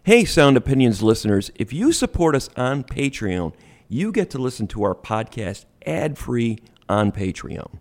Hey, Sound Opinions listeners, if you support us on Patreon, you get to listen to our podcast ad-free on Patreon.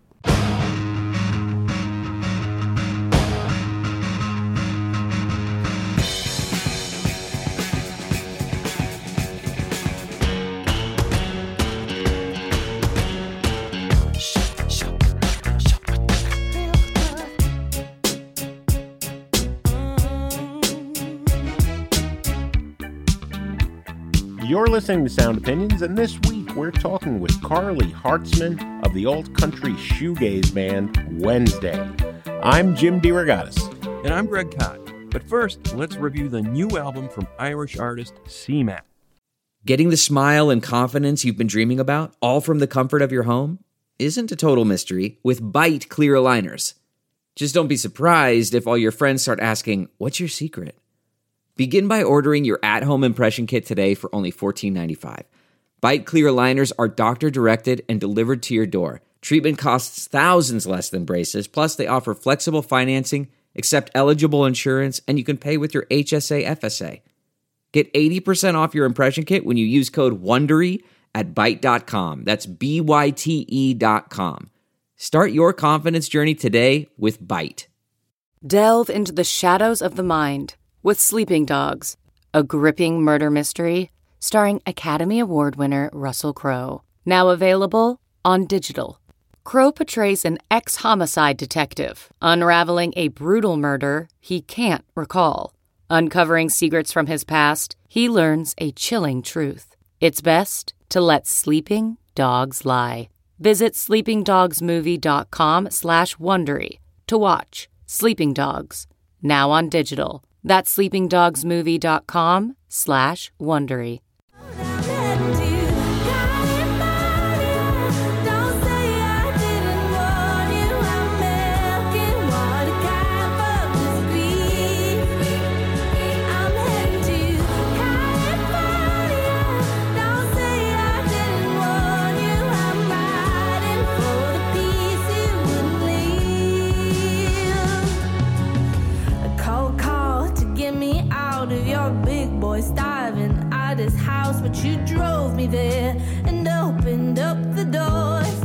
You're listening to Sound Opinions, and this week we're talking with Carly Hartzman of the alt-country shoegaze band Wednesday. I'm Jim DeRogatis. And I'm Greg Kot. But first, let's review the new album from Irish artist CMAT. Getting the smile and confidence you've been dreaming about, all from the comfort of your home, isn't a total mystery with Byte clear aligners. Just don't be surprised if all your friends start asking, "What's your secret?" Begin by ordering your at-home impression kit today for only $14.95. Byte clear aligners are doctor-directed and delivered to your door. Treatment costs thousands less than braces, plus they offer flexible financing, accept eligible insurance, and you can pay with your HSA FSA. Get 80% off your impression kit when you use code WONDERY at Byte.com. That's BYTE.com. Start your confidence journey today with Byte. Delve into the shadows of the mind with Sleeping Dogs, a gripping murder mystery starring Academy Award winner Russell Crowe. Now available on digital. Crowe portrays an ex-homicide detective unraveling a brutal murder he can't recall. Uncovering secrets from his past, he learns a chilling truth. It's best to let sleeping dogs lie. Visit sleepingdogsmovie.com/Wondery to watch Sleeping Dogs, now on digital. That's sleepingdogsmovie.com/Wondery. But you drove me there and opened up the doors.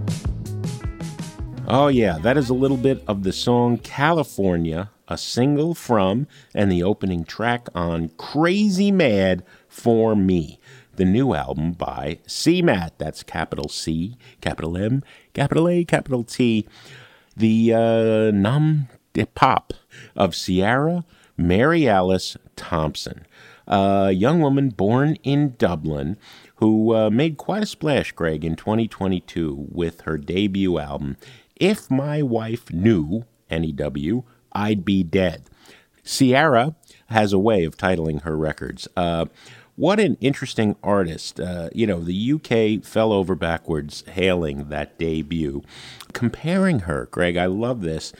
Oh yeah, that is a little bit of the song California, a single from, and the opening track on Crazy Mad for Me, the new album by CMAT. That's capital C, capital M, capital A, capital T. The nom de pop of Ciara Mary Alice Thompson. A young woman born in Dublin who made quite a splash, Greg, in 2022 with her debut album, If My Wife Knew, N-E-W, I'd Be Dead. Ciara has a way of titling her records. What an interesting artist. The UK fell over backwards hailing that debut. Comparing her, Greg, I love this,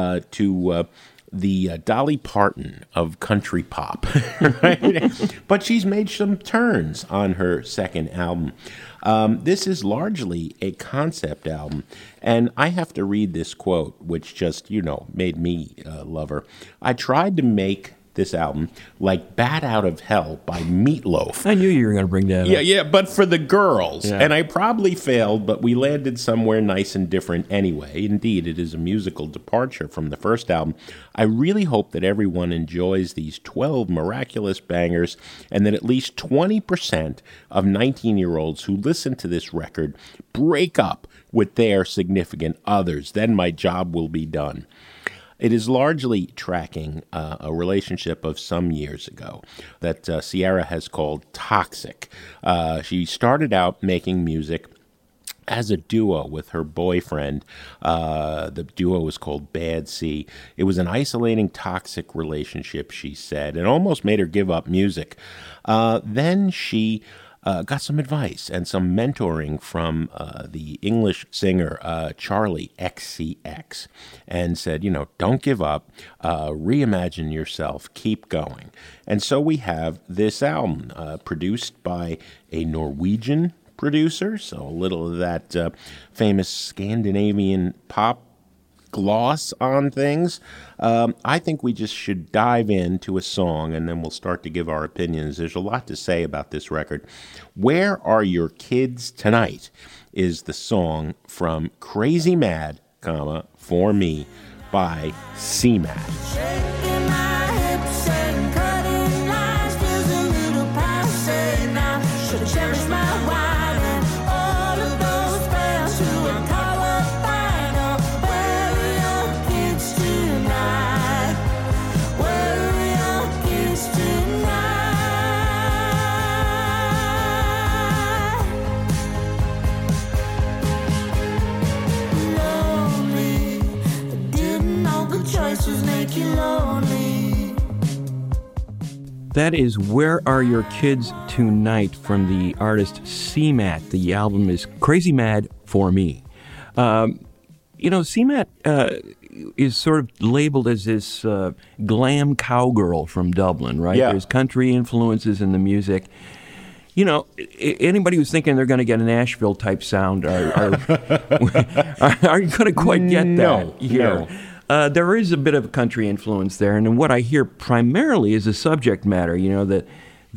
to the Dolly Parton of country pop, right? But she's made some turns on her second album. This is largely a concept album, and I have to read this quote, which just, made me love her. I tried to make this album like Bat Out of Hell by Meatloaf. I knew you were going to bring that up. Yeah, but for the girls. Yeah. And I probably failed, but we landed somewhere nice and different anyway. Indeed, it is a musical departure from the first album. I really hope that everyone enjoys these 12 miraculous bangers and that at least 20% of 19-year-olds who listen to this record break up with their significant others. Then my job will be done. It is largely tracking a relationship of some years ago that Ciara has called toxic. She started out making music as a duo with her boyfriend. The duo was called Bad Sea. It was an isolating, toxic relationship, she said, and almost made her give up music. Then she got some advice and some mentoring from the English singer Charli XCX, and said, don't give up, reimagine yourself, keep going. And so we have this album produced by a Norwegian producer, so a little of that famous Scandinavian pop gloss on things. I think we just should dive into a song, and then we'll start to give our opinions. There's a lot to say about this record. Where Are Your Kids Tonight is the song from Crazy Mad, For Me by CMAT. Shaking my hips and cutting lines, feels a little passe now. Should've cherished my wine and all of those fans who were colorblind. Oh, where are your kids tonight? Where are your kids tonight? Lonely, didn't know the choices make you lonely. That is Where Are Your Kids Tonight from the artist CMAT. The album is Crazy Mad, For Me. CMAT is sort of labeled as this glam cowgirl from Dublin, right? Yeah. There's country influences in the music. You know, anybody who's thinking they're going to get a Nashville-type sound aren't going to quite get that here. No. There is a bit of country influence there, and what I hear primarily is the subject matter. You know, that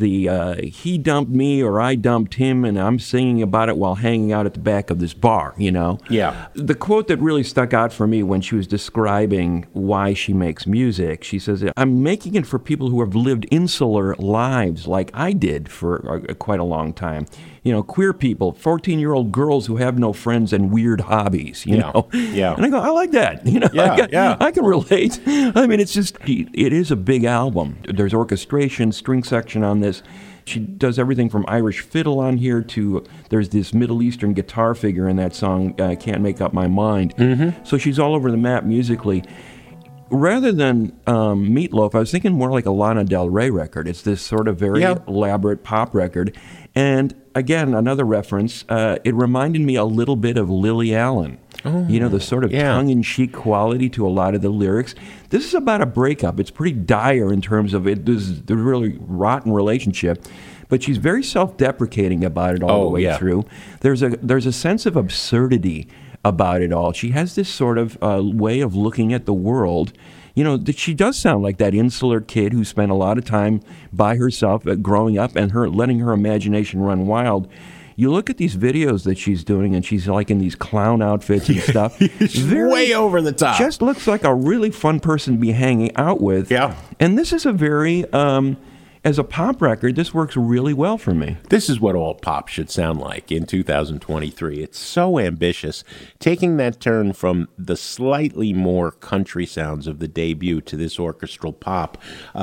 he dumped me or I dumped him, and I'm singing about it while hanging out at the back of this bar, you know? Yeah. The quote that really stuck out for me when she was describing why she makes music, she says, I'm making it for people who have lived insular lives like I did for quite a long time. You know, queer people, 14-year-old girls who have no friends and weird hobbies, you know? Yeah. And I go, I like that. You know, I can relate. I mean, it is a big album. There's orchestration, string section on this. She does everything from Irish fiddle on here to there's this Middle Eastern guitar figure in that song, Can't Make Up My Mind. Mm-hmm. So she's all over the map musically. Rather than Meatloaf, I was thinking more like a Lana Del Rey record. It's this sort of very elaborate pop record. And again, another reference, it reminded me a little bit of Lily Allen. Oh, you know, the sort of tongue-in-cheek quality to a lot of the lyrics. This is about a breakup. It's pretty dire in terms of it. There's a really rotten relationship. But she's very self-deprecating about it all the way through. There's a sense of absurdity about it all. She has this sort of way of looking at the world. You know, that she does sound like that insular kid who spent a lot of time by herself growing up and letting her imagination run wild. You look at these videos that she's doing, and she's like in these clown outfits and stuff. Way over the top. Just looks like a really fun person to be hanging out with. Yeah. And this is a very, as a pop record, this works really well for me. This is what all pop should sound like in 2023. It's so ambitious. Taking that turn from the slightly more country sounds of the debut to this orchestral pop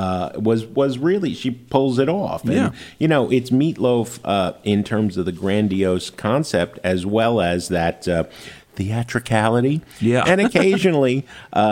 was really, she pulls it off. And, you know, it's Meatloaf in terms of the grandiose concept as well as that theatricality. Yeah. And occasionally,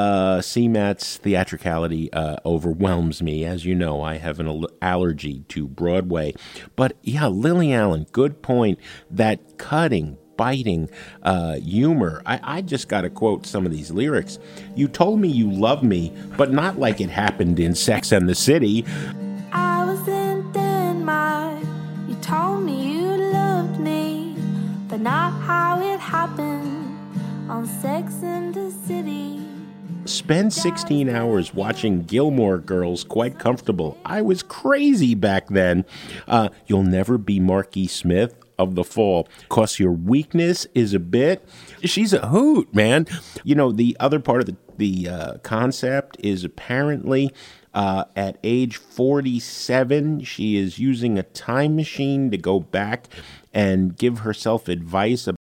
CMAT's theatricality overwhelms me. As you know, I have an allergy to Broadway. But yeah, Lily Allen, good point. That cutting, biting humor. I just got to quote some of these lyrics. You told me you love me, but not like it happened in Sex and the City. I was in Denmark. You told me you loved me, but not how it happened on Sex and the City. Spend 16 hours watching Gilmore Girls quite comfortable. I was crazy back then. You'll never be Marky Smith of the Fall, 'cause your weakness is a bit. She's a hoot, man. You know, the other part of the concept is apparently at age 47, she is using a time machine to go back and give herself advice about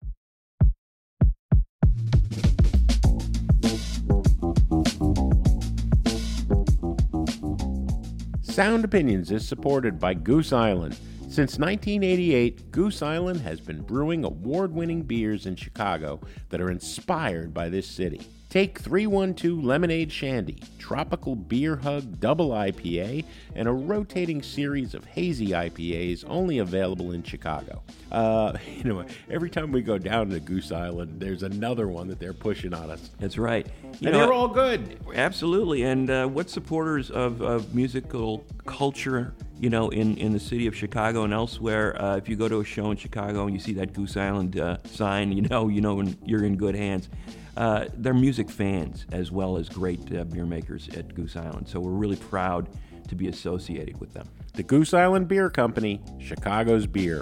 Sound Opinions is supported by Goose Island. Since 1988, Goose Island has been brewing award-winning beers in Chicago that are inspired by this city. Take 312 Lemonade Shandy, Tropical Beer Hug Double IPA, and a rotating series of hazy IPAs only available in Chicago. You know, every time we go down to Goose Island, there's another one that they're pushing on us. That's right. And they're all good. Absolutely. And what supporters of musical culture, you know, in the city of Chicago and elsewhere, if you go to a show in Chicago and you see that Goose Island sign, you know when you're in good hands. they're music fans as well as great beer makers at Goose Island. So we're really proud to be associated with them. The Goose Island Beer Company, Chicago's beer.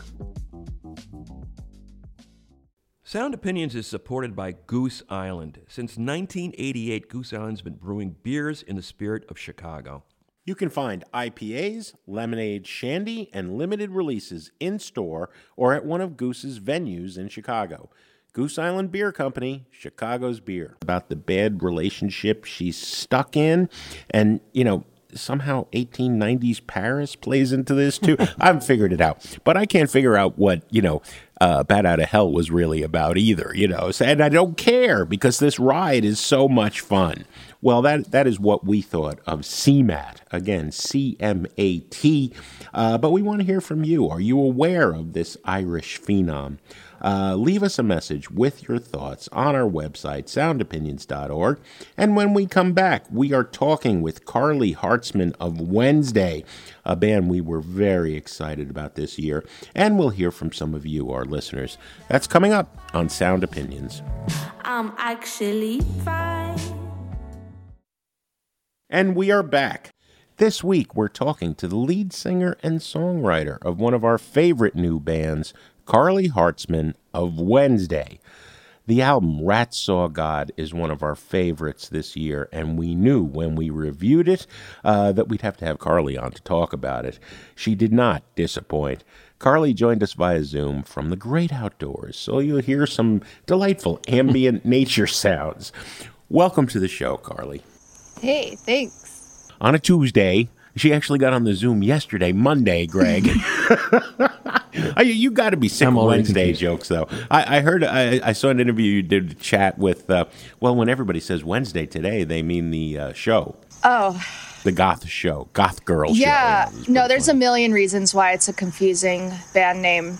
Sound Opinions is supported by Goose Island. Since 1988, Goose Island's been brewing beers in the spirit of Chicago. You can find IPAs, lemonade, shandy, and limited releases in-store or at one of Goose's venues in Chicago. Goose Island Beer Company, Chicago's beer. About the bad relationship she's stuck in, and, somehow 1890s Paris plays into this too. I haven't figured it out, but I can't figure out what, Bat Out of Hell was really about either, and I don't care because this ride is so much fun. Well, that is what we thought of CMAT. Again, C-M-A-T. But we want to hear from you. Are you aware of this Irish phenom? Leave us a message with your thoughts on our website, soundopinions.org. And when we come back, we are talking with Carly Hartzman of Wednesday, a band we were very excited about this year. And we'll hear from some of you, our listeners. That's coming up on Sound Opinions. I'm actually fine. And we are back. This week, we're talking to the lead singer and songwriter of one of our favorite new bands, Carly Hartzman of Wednesday. The album Rat Saw God is one of our favorites this year, and we knew when we reviewed it that we'd have to have Carly on to talk about it. She did not disappoint. Carly joined us via Zoom from the great outdoors, so you'll hear some delightful ambient nature sounds. Welcome to the show, Carly. Hey, thanks. On a Tuesday, she actually got on the Zoom yesterday, Monday, Greg. You got to be sick of Wednesday jokes, though. I heard, I saw an interview you did a chat with, when everybody says Wednesday today, they mean the show. Oh. The goth show, goth girl show. Yeah, no, there's a million reasons why it's a confusing band name.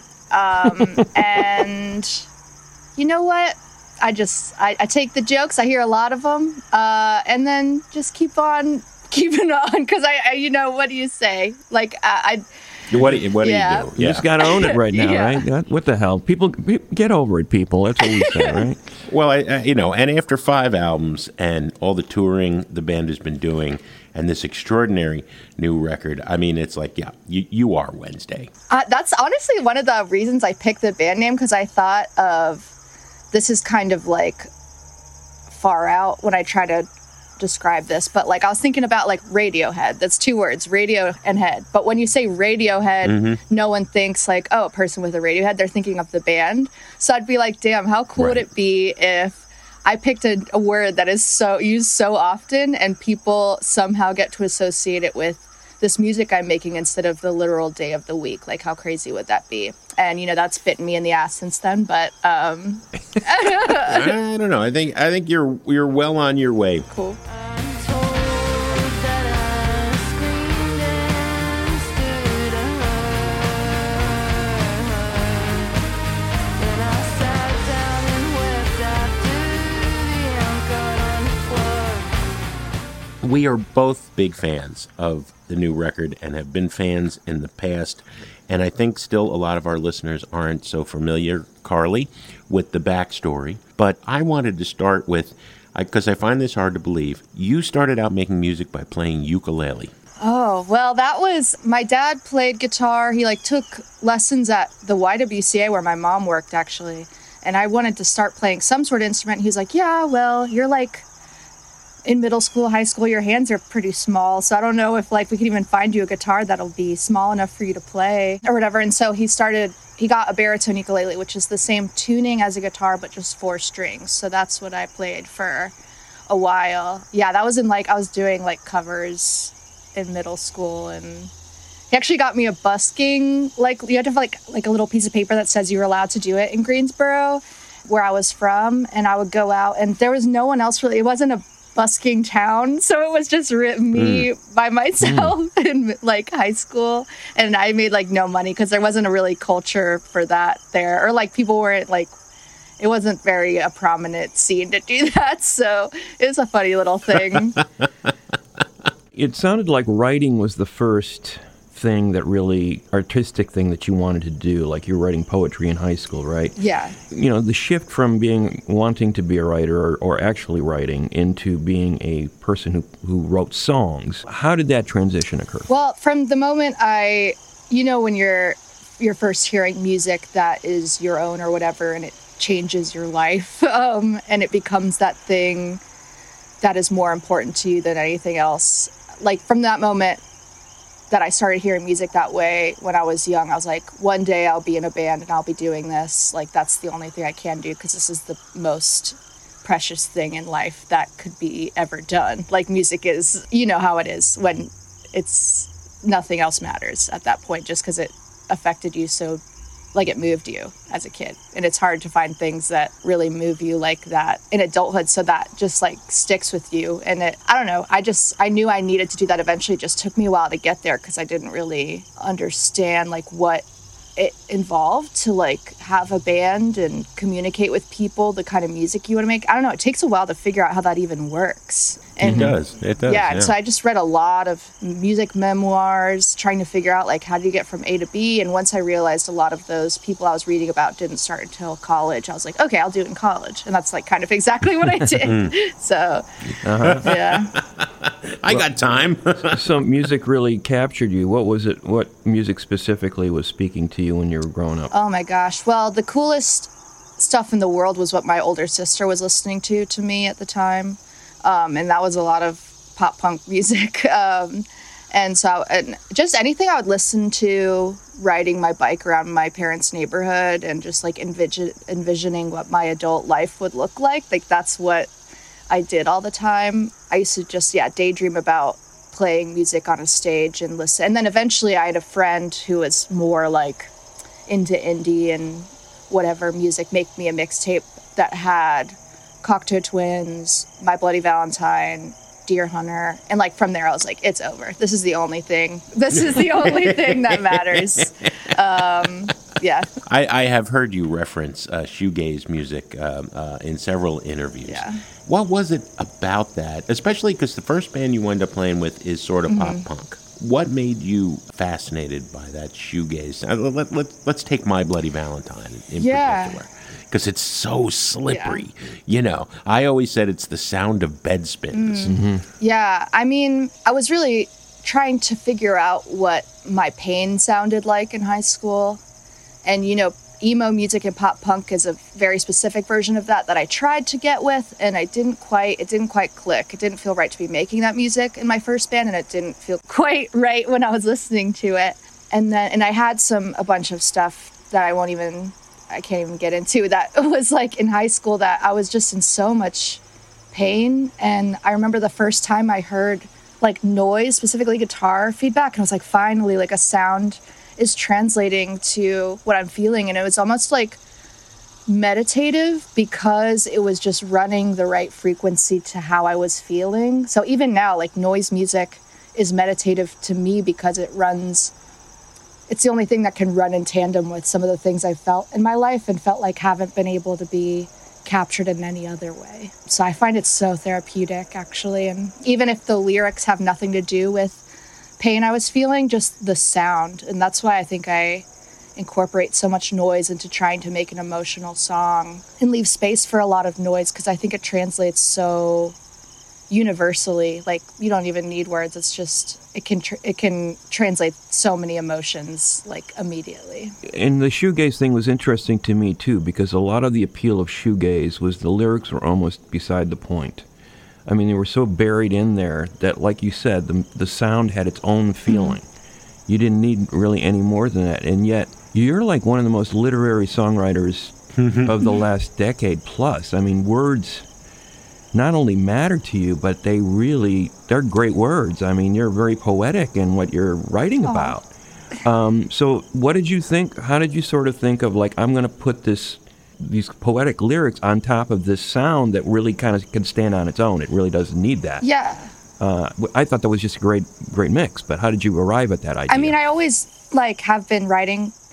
And you know what? I take the jokes, I hear a lot of them, and then just keep on keeping on, because what do you say? Like, what do you do? You just got to own it right now, right? What the hell? People, get over it, people. That's what we say, right? Well, and after 5 albums and all the touring the band has been doing and this extraordinary new record, I mean, it's like, you are Wednesday. That's honestly one of the reasons I picked the band name, because I thought of, this is kind of like far out when I try to describe this, but like I was thinking about like Radiohead. That's 2 words, radio and head. But when you say Radiohead, no one thinks like, oh, a person with a Radiohead. They're thinking of the band. So I'd be like, damn, how cool would it be if I picked a word that is so used so often and people somehow get to associate it with this music I'm making instead of the literal day of the week. Like, how crazy would that be? And that's bitten me in the ass since then. But I don't know. I think you're well on your way. Cool. We are both big fans of the new record and have been fans in the past. And I think still a lot of our listeners aren't so familiar, Carly, with the backstory. But I wanted to start with, because I find this hard to believe, you started out making music by playing ukulele. Oh, well, that was, my dad played guitar. He took lessons at the YWCA where my mom worked, actually. And I wanted to start playing some sort of instrument. He was like, yeah, well, you're in middle school, high school, your hands are pretty small. So I don't know if we could even find you a guitar that'll be small enough for you to play or whatever. And so he got a baritone ukulele, which is the same tuning as a guitar, but just 4 strings. So that's what I played for a while. Yeah, that was I was doing covers in middle school. And he actually got me a busking, you had to have a little piece of paper that says you were allowed to do it in Greensboro, where I was from. And I would go out and there was no one else really. It wasn't a busking town, so it was just me by myself in high school, and I made no money because there wasn't a really culture for that there, or people weren't it wasn't very a prominent scene to do that, so it was a funny little thing. It sounded like writing was the first thing that really, artistic thing that you wanted to do, like you're writing poetry in high school, right? Yeah. You know, the shift from wanting to be a writer or actually writing into being a person who wrote songs, how did that transition occur? Well, from the moment when you're first hearing music that is your own or whatever, and it changes your life, and it becomes that thing that is more important to you than anything else. Like, from that moment that I started hearing music that way when I was young, I was like, one day I'll be in a band and I'll be doing this. Like, that's the only thing I can do, because this is the most precious thing in life that could be ever done. Like, music is, you know how it is when it's nothing else matters at that point, just because it affected you so, like, it moved you as a kid. And it's hard to find things that really move you like that in adulthood, so that just, like, sticks with you. And I don't know, I knew I needed to do that eventually. It just took me a while to get there, because I didn't really understand, like, what it involved to, like, have a band and communicate with people the kind of music you want to make. I don't know, it takes a while to figure out how that even works. And it does. Yeah, and so I just read a lot of music memoirs, trying to figure out, like, how do you get from A to B? And once I realized a lot of those people I was reading about didn't start until college, I was like, okay, I'll do it in college. And that's, like, kind of exactly what I did. So, yeah. I got time. So music really captured you. What was it? What music specifically was speaking to you when you were growing up? Oh my gosh. Well, the coolest stuff in the world was what my older sister was listening to me at the time. And that was a lot of pop punk music. And just anything I would listen to riding my bike around my parents' neighborhood, and just, like, envisioning what my adult life would look like. Like, that's what I did all the time. I used to just, daydream about playing music on a stage and listen. And then eventually I had a friend who was more, like, into indie and whatever music, make me a mixtape that had Cocteau Twins, My Bloody Valentine, Deer Hunter. And, like, from there I was like, it's over. This is the only thing. This is the only thing that matters. Yeah. I have heard you reference shoegaze music in several interviews. Yeah. What was it about that? Especially because the first band you wind up playing with is sort of pop punk. What made you fascinated by that shoegaze? Let's take My Bloody Valentine in particular, because it's so slippery. Yeah. You know, I always said it's the sound of bed spins. Yeah, I mean, I was really trying to figure out what my pain sounded like in high school. And, you know, emo music and pop punk is a very specific version of that I tried to get with, and it didn't quite click. It didn't feel right to be making that music in my first band, and it didn't feel quite right when I was listening to it. And I had a bunch of stuff that I can't even get into, that was, like, in high school, that I was just in so much pain. And I remember the first time I heard, like, noise, specifically guitar feedback, and I was like, finally, like, a sound is translating to what I'm feeling. And it was almost, like, meditative, because it was just running the right frequency to how I was feeling. So even now, like, noise music is meditative to me, because it's the only thing that can run in tandem with some of the things I felt in my life and felt like haven't been able to be captured in any other way. So I find it so therapeutic, actually. And even if the lyrics have nothing to do with pain I was feeling, just the sound. And that's why I think I incorporate so much noise into trying to make an emotional song, and leave space for a lot of noise, because I think it translates so universally. Like, you don't even need words. It's just, it can translate so many emotions, like, immediately. And the shoegaze thing was interesting to me too, because a lot of the appeal of shoegaze was the lyrics were almost beside the point. I mean, they were so buried in there that, like you said, the sound had its own feeling. You didn't need really any more than that. And yet, you're like one of the most literary songwriters of the last decade plus. I mean, words not only matter to you, but they're great words. I mean, you're very poetic in what you're writing about. So what did you think? How did you sort of think of, like, I'm going to put these poetic lyrics on top of this sound that really kind of can stand on its own? It really doesn't need that. Yeah. I thought that was just a great mix, but how did you arrive at that idea? I mean, I always, like, have been writing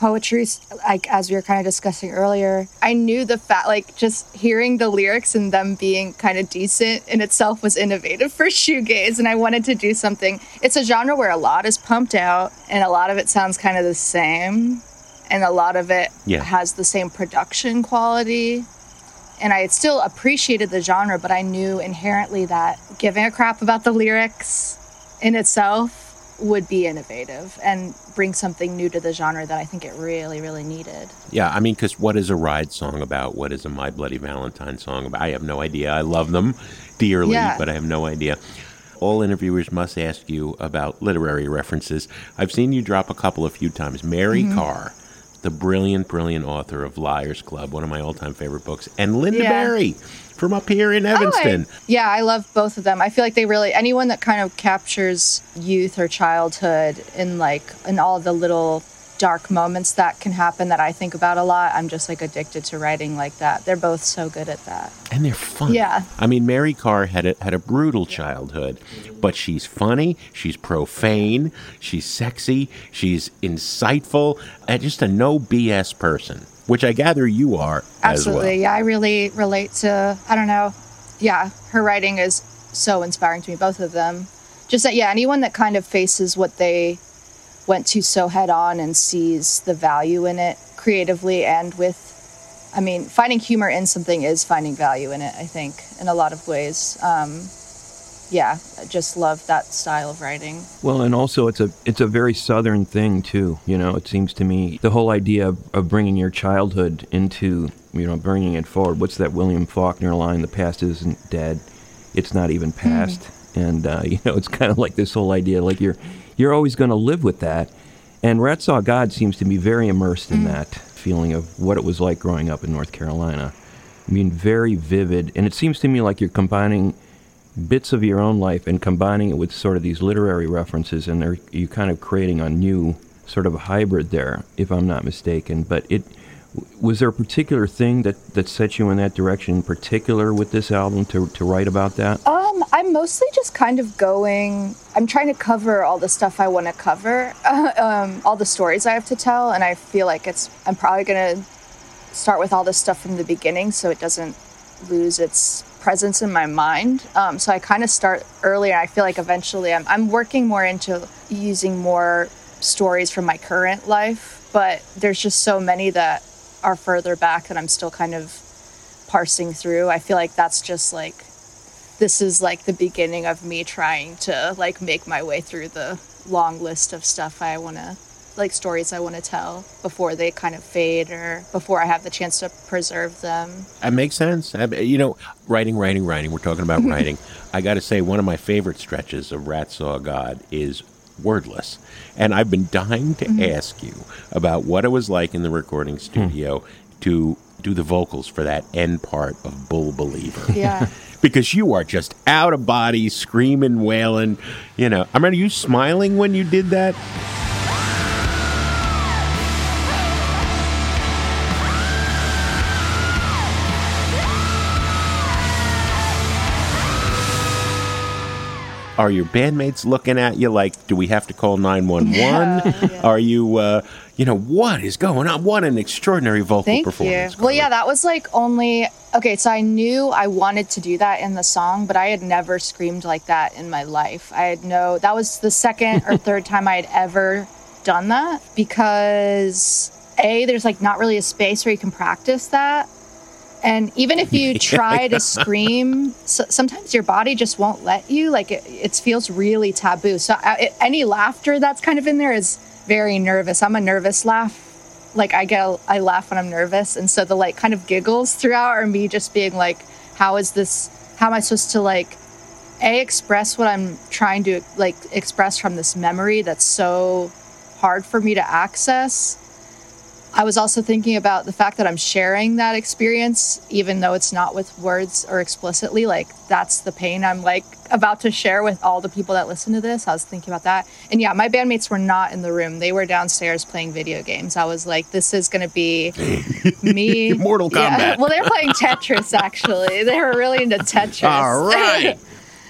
poetry, like as we were kind of discussing earlier, I knew the fact, like just hearing the lyrics and them being kind of decent in itself was innovative for shoegaze, and I wanted to do something. It's a genre where a lot is pumped out and a lot of it sounds kind of the same, and a lot of it has the same production quality. And I still appreciated the genre, but I knew inherently that giving a crap about the lyrics in itself would be innovative and bring something new to the genre that I think it really, really needed. Yeah, I mean, because what is a Ride song about? What is a My Bloody Valentine song about? I have no idea. I love them dearly, but I have no idea. All interviewers must ask you about literary references. I've seen you drop a few times. Mary Karr, the brilliant, brilliant author of Liars Club, one of my all-time favorite books, and Linda Barry from up here in Evanston. I love both of them. I feel like they really, anyone that kind of captures youth or childhood in all the little dark moments that can happen that I think about a lot, I'm just like addicted to writing like that. They're both so good at that. And they're fun. Yeah. I mean, Mary Karr had a brutal childhood, but she's funny, she's profane, she's sexy, she's insightful, and just a no BS person, which I gather you are as well. Absolutely. Yeah, I really relate to, I don't know. Yeah, her writing is so inspiring to me, both of them. Just that, anyone that kind of faces what they went to so head on and sees the value in it creatively and finding humor in something is finding value in it, I think, in a lot of ways. I just love that style of writing. Well, and also it's a very Southern thing too. It seems to me the whole idea of bringing your childhood into, bringing it forward. What's that William Faulkner line? The past isn't dead; it's not even past. And it's kind of like this whole idea, like you're always going to live with that. And Rat Saw God seems to be very immersed in that feeling of what it was like growing up in North Carolina. I mean, very vivid. And it seems to me like you're combining bits of your own life and combining it with sort of these literary references, and you're kind of creating a new sort of hybrid there, if I'm not mistaken. But was there a particular thing that set you in that direction in particular with this album to write about that? I'm mostly just kind of I'm trying to cover all the stuff I want to cover, all the stories I have to tell, and I feel like I'm probably going to start with all this stuff from the beginning so it doesn't lose its presence in my mind. So I kind of start earlier. I feel like eventually I'm working more into using more stories from my current life, but there's just so many that are further back that I'm still kind of parsing through. I feel like that's just this is the beginning of me trying to make my way through the long list of stuff I want to, stories I want to tell before they kind of fade or before I have the chance to preserve them. That makes sense. Writing. We're talking about writing. I got to say, one of my favorite stretches of Rat Saw God is Wordless. And I've been dying to ask you about what it was like in the recording studio to do the vocals for that end part of Bull Believer. Yeah. Because you are just out of body, screaming, wailing. I remember you smiling when you did that. Are your bandmates looking at you like, do we have to call 911? Yeah. Are you, what is going on? What an extraordinary vocal performance. Thank you. Well, yeah, that was okay, so I knew I wanted to do that in the song, but I had never screamed like that in my life. That was the second or third time I had ever done that because, there's not really a space where you can practice that. And even if you try to scream, sometimes your body just won't let you. It feels really taboo. So any laughter that's kind of in there is very nervous. I'm a nervous laugh. I laugh when I'm nervous. And so the kind of giggles throughout are me just being how am I supposed to express what I'm trying to express from this memory that's so hard for me to access. I was also thinking about the fact that I'm sharing that experience, even though it's not with words or explicitly. That's the pain I'm about to share with all the people that listen to this. I was thinking about that. And yeah, my bandmates were not in the room. They were downstairs playing video games. I was this is going to be me. Mortal Kombat. Yeah. Well, they were playing Tetris, actually. They were really into Tetris. All right.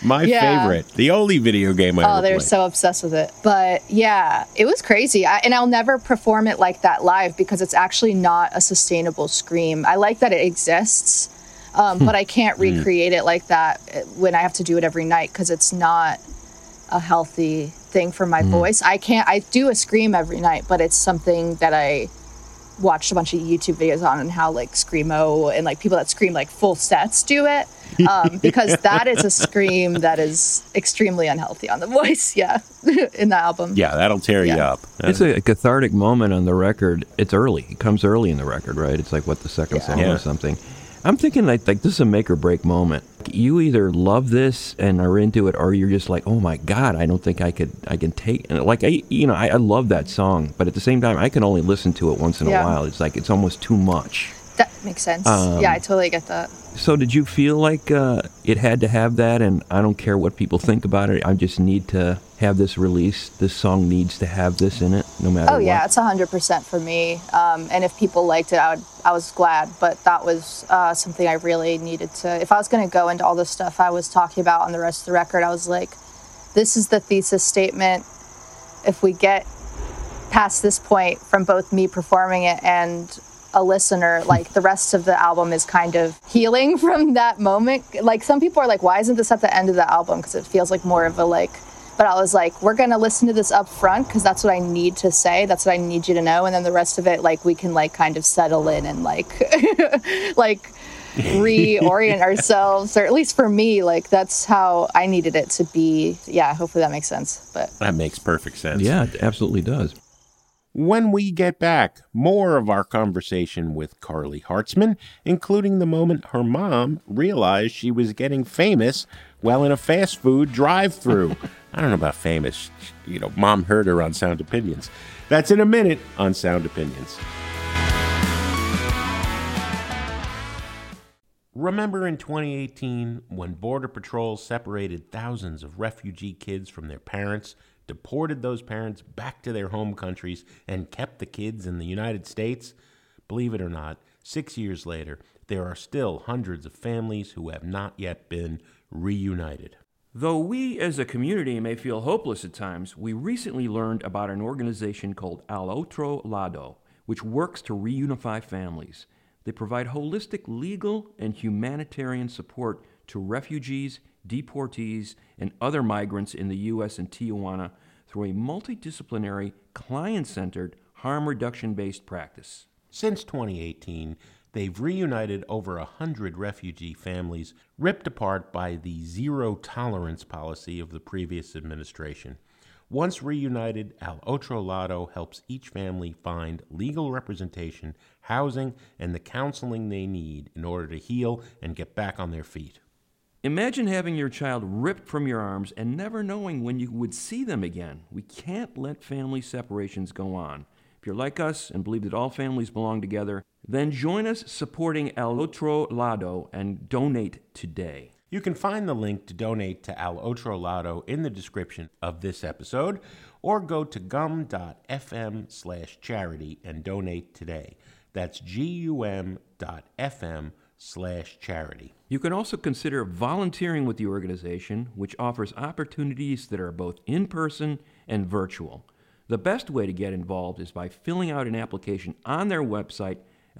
My favorite. The only video game I ever Oh, they're played. so obsessed with it. But yeah, it was crazy. And I'll never perform it like that live because it's actually not a sustainable scream. I like that it exists, but I can't recreate it like that when I have to do it every night because it's not a healthy thing for my voice. I do a scream every night, but it's something that I watched a bunch of YouTube videos on and how like Screamo and like people that scream like full sets do it. Because that is a scream that is extremely unhealthy on the voice. Yeah. In the album. Yeah, that'll tear you up. It's a cathartic moment on the record. It's early. It comes early in the record, right? It's like, what, the second song or something. I'm thinking like this is a make or break moment. You either love this and are into it, or you're just like, oh my God, I don't think I can take it. Like, I love that song, but at the same time, I can only listen to it once in a while. It's like, it's almost too much. That makes sense. Yeah, I totally get that. So did you feel like it had to have that, and I don't care what people think about it, I just need to have this released, this song needs to have this in it, no matter what? Oh yeah, it's 100% for me. And if people liked it, I was glad, but that was something I really needed to, if I was going to go into all the stuff I was talking about on the rest of the record, I was like, this is the thesis statement. If we get past this point from both me performing it and a listener, like the rest of the album is kind of healing from that moment. Like some people are like, why isn't this at the end of the album? Because it feels like more of a like, but I was like, we're going to listen to this up front because that's what I need to say. That's what I need you to know. And then the rest of it, like we can like kind of settle in and like, like reorient ourselves, or at least for me, like that's how I needed it to be. Yeah, hopefully that makes sense. But that makes perfect sense. Yeah, it absolutely does. When we get back, more of our conversation with Carly Hartzman, including the moment her mom realized she was getting famous while in a fast food drive-thru. I don't know about famous. Mom heard her on Sound Opinions. That's in a minute on Sound Opinions. Remember in 2018 when Border Patrol separated thousands of refugee kids from their parents, deported those parents back to their home countries, and kept the kids in the United States? Believe it or not, 6 years later, there are still hundreds of families who have not yet been reunited. Though we as a community may feel hopeless at times, we recently learned about an organization called Al Otro Lado, which works to reunify families. They provide holistic legal and humanitarian support to refugees, deportees, and other migrants in the U.S. and Tijuana through a multidisciplinary, client-centered, harm reduction-based practice. Since 2018, they've reunited over 100 refugee families ripped apart by the zero-tolerance policy of the previous administration. Once reunited, Al Otro Lado helps each family find legal representation, housing, and the counseling they need in order to heal and get back on their feet. Imagine having your child ripped from your arms and never knowing when you would see them again. We can't let family separations go on. If you're like us and believe that all families belong together, then join us supporting Al Otro Lado and donate today. You can find the link to donate to Al Otro Lado in the description of this episode, or go to gum.fm/charity and donate today. That's gum.fm/charity. You can also consider volunteering with the organization, which offers opportunities that are both in-person and virtual. The best way to get involved is by filling out an application on their website,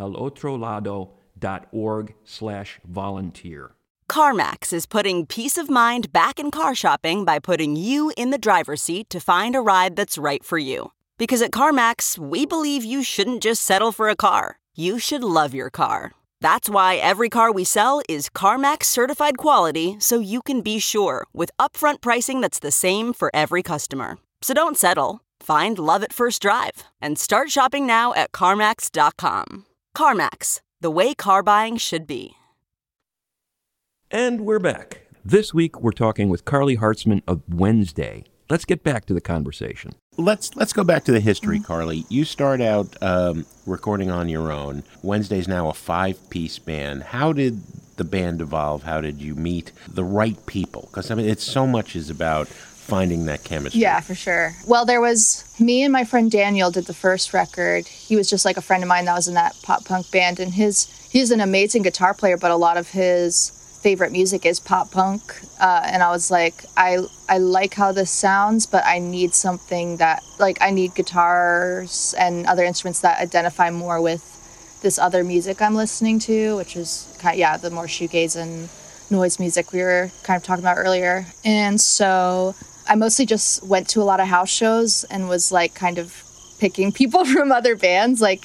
alotrolado.org/volunteer. CarMax is putting peace of mind back in car shopping by putting you in the driver's seat to find a ride that's right for you. Because at CarMax, we believe you shouldn't just settle for a car. You should love your car. That's why every car we sell is CarMax certified quality, so you can be sure with upfront pricing that's the same for every customer. So don't settle. Find love at first drive and start shopping now at CarMax.com. CarMax, the way car buying should be. And we're back. This week, we're talking with Carly Hartzman of Wednesday. Let's get back to the conversation. Let's go back to the history, Carly. You start out recording on your own. Wednesday's now a 5-piece band. How did the band evolve? How did you meet the right people? Because, it's so much is about finding that chemistry. Yeah, for sure. Well, there was me and my friend Daniel did the first record. He was just like a friend of mine that was in that pop punk band, and he's an amazing guitar player, but a lot of his favorite music is pop punk. And I was like, I like how this sounds, but I need something that, like, I need guitars and other instruments that identify more with this other music I'm listening to, which is the more shoegaze and noise music we were kind of talking about earlier. And so I mostly just went to a lot of house shows and was like kind of picking people from other bands. Like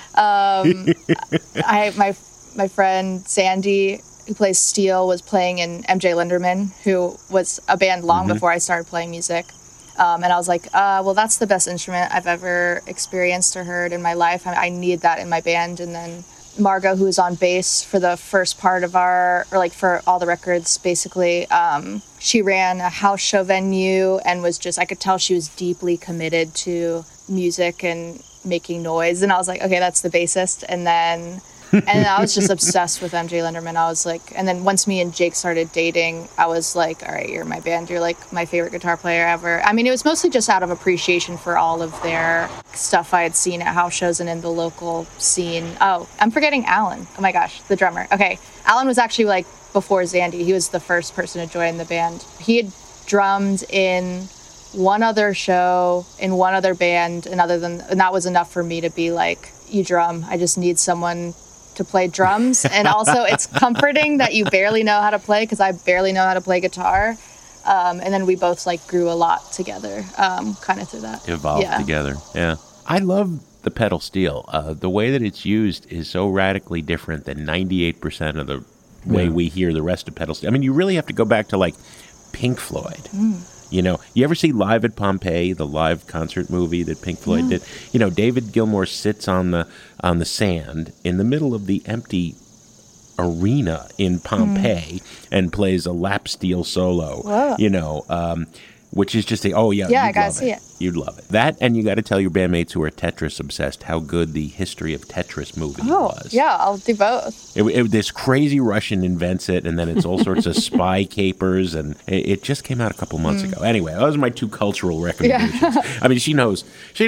my friend Sandy, who plays steel, was playing in MJ Linderman, who was a band long before I started playing music. And I was like, well, that's the best instrument I've ever experienced or heard in my life. I need that in my band. And then Margot, who was on bass for the first part of for all the records, basically, she ran a house show venue and was just, I could tell she was deeply committed to music and making noise. And I was like, okay, that's the bassist. And then I was just obsessed with MJ Linderman. I was like, and then once me and Jake started dating, I was like, all right, you're my band. You're like my favorite guitar player ever. I mean, it was mostly just out of appreciation for all of their stuff I had seen at house shows and in the local scene. Oh, I'm forgetting Alan. Oh my gosh, the drummer. Okay, Alan was actually like before Zandy. He was the first person to join the band. He had drummed in one other show in one other band, and that was enough for me to be like, you drum. I just need someone to play drums. And also it's comforting that you barely know how to play, because I barely know how to play guitar. And then we both like grew a lot together, kind of through that. Evolved together. Yeah. I love the pedal steel. The way that it's used is so radically different than 98% of the way we hear the rest of pedal steel. I mean, you really have to go back to like Pink Floyd. You know, you ever see Live at Pompeii, the live concert movie that Pink Floyd did? You know, David Gilmour sits on the sand in the middle of the empty arena in Pompeii and plays a lap steel solo. Whoa. You know, which is just I gotta see it. You'd love it. That, and you got to tell your bandmates who are Tetris obsessed how good the History of Tetris movie was. Yeah, I'll do both. This crazy Russian invents it, and then it's all sorts of spy capers, and it just came out a couple months ago. Anyway, those are my two cultural recommendations. I mean, she knows,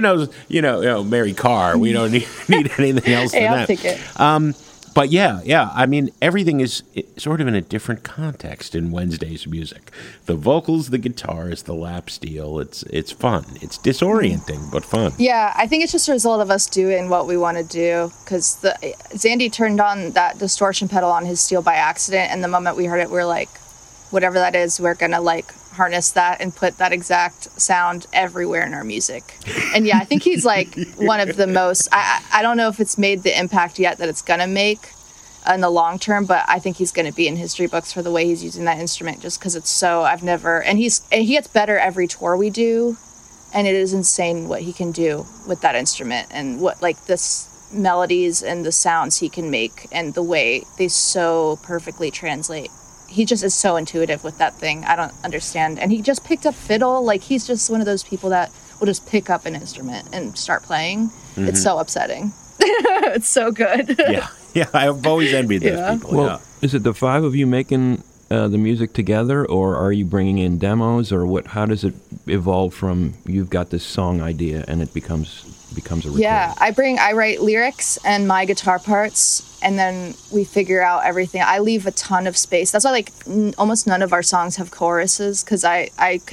you know, Mary Carr. We don't need anything else than I'll that. take it. But yeah, I mean, everything is sort of in a different context in Wednesday's music. The vocals, the guitars, the lap steel, it's fun. It's disorienting, but fun. Yeah, I think it's just a result of us doing what we want to do, because Zandy turned on that distortion pedal on his steel by accident, and the moment we heard it, we were like, whatever that is, we're going to like harness that and put that exact sound everywhere in our music. And yeah, I think he's like one of the most, I don't know if it's made the impact yet that it's going to make in the long term, but I think he's going to be in history books for the way he's using that instrument, just because it's so, and he gets better every tour we do. And it is insane what he can do with that instrument, and what like this melodies and the sounds he can make, and the way they so perfectly translate. He just is so intuitive with that thing. I don't understand. And he just picked up fiddle. Like, he's just one of those people that will just pick up an instrument and start playing. Mm-hmm. It's so upsetting. It's so good. Yeah, I've always envied those people. Well, is it the five of you making the music together, or are you bringing in demos, or what? How does it evolve from you've got this song idea and it becomes a recording? Yeah, I write lyrics and my guitar parts, and then we figure out everything. I leave a ton of space. That's why like almost none of our songs have choruses, because I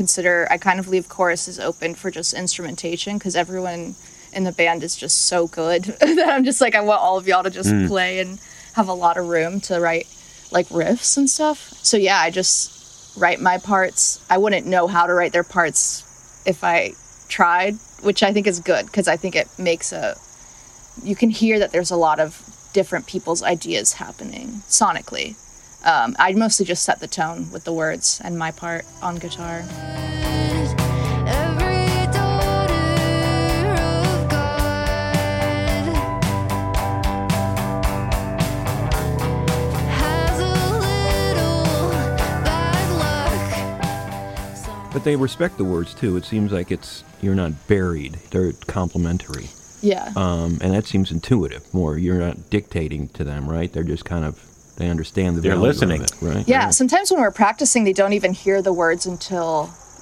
kind of leave choruses open for just instrumentation, because everyone in the band is just so good that I'm just like, I want all of y'all to just play and have a lot of room to write like riffs and stuff. So yeah, I just write my parts. I wouldn't know how to write their parts if I tried, which I think is good, because I think it makes you can hear that there's a lot of different people's ideas happening sonically. I mostly just set the tone with the words and my part on guitar. But they respect the words too. It seems like you're not buried. They're complementary. Yeah. And that seems intuitive more. You're not dictating to them, right? They're just kind of, they understand the value listening. of it, right? Yeah. Sometimes when we're practicing, they don't even hear the words until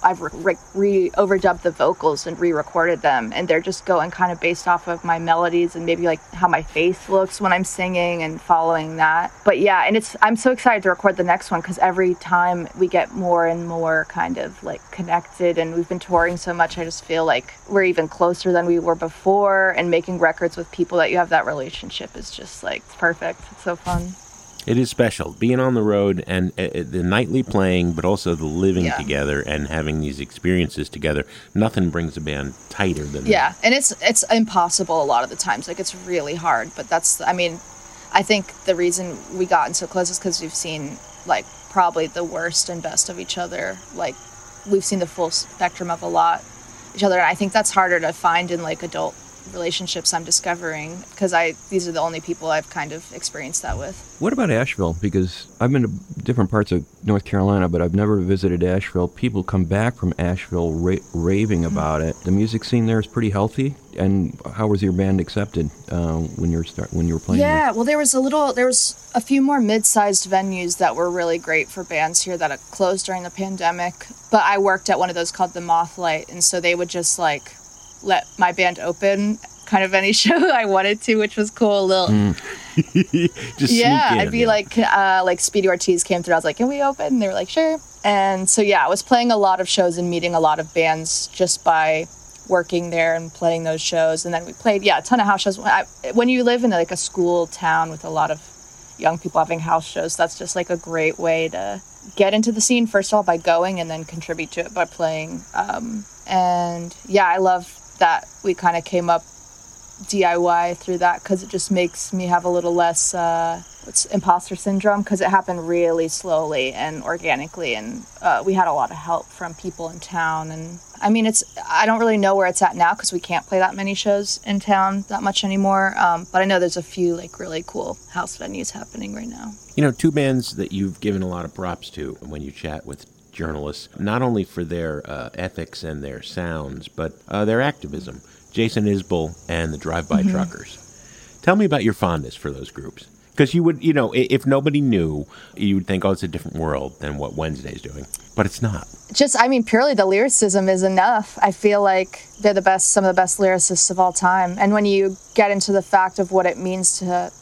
I've overdubbed the vocals and re-recorded them, and they're just going kind of based off of my melodies and maybe like how my face looks when I'm singing and following that. But yeah, and I'm so excited to record the next one because every time we get more and more kind of like connected, and we've been touring so much, I just feel like we're even closer than we were before, and making records with people that you have that relationship is just like, it's perfect. It's so fun. It is special being on the road and the nightly playing, but also the living together and having these experiences together. Nothing brings a band tighter than that. And it's impossible a lot of the times. Like, it's really hard, but I think the reason we gotten so close is because we've seen like probably the worst and best of each other. Like, we've seen the full spectrum of each other, and I think that's harder to find in like adult relationships I'm discovering, because these are the only people I've kind of experienced that with. What about Asheville? Because I've been to different parts of North Carolina, but I've never visited Asheville. People come back from Asheville raving about it. The music scene there is pretty healthy. And how was your band accepted when you were playing? Yeah, well, there was a few more mid-sized venues that were really great for bands here that had closed during the pandemic. But I worked at one of those called the Mothlight, and so they would just like let my band open kind of any show I wanted to, which was cool. Just I'd be like Speedy Ortiz came through. I was like, "Can we open?" And they were like, "Sure." And so I was playing a lot of shows and meeting a lot of bands just by working there and playing those shows. And then we played a ton of house shows. When you live in like a school town with a lot of young people having house shows, that's just like a great way to get into the scene, first of all, by going, and then contribute to it by playing. I love that we kind of came up DIY through that, because it just makes me have a little less imposter syndrome, because it happened really slowly and organically, and we had a lot of help from people in town. And I mean, I don't really know where it's at now because we can't play that many shows in town that much anymore, but I know there's a few like really cool house venues happening right now. You know, two bands that you've given a lot of props to when you chat with journalists, not only for their ethics and their sounds, but their activism. Jason Isbell and the Drive-By Truckers. Tell me about your fondness for those groups. Because you would, if nobody knew, you would think, oh, it's a different world than what Wednesday's doing. But it's not. Purely the lyricism is enough. I feel like they're some of the best lyricists of all time. And when you get into the fact of what it means to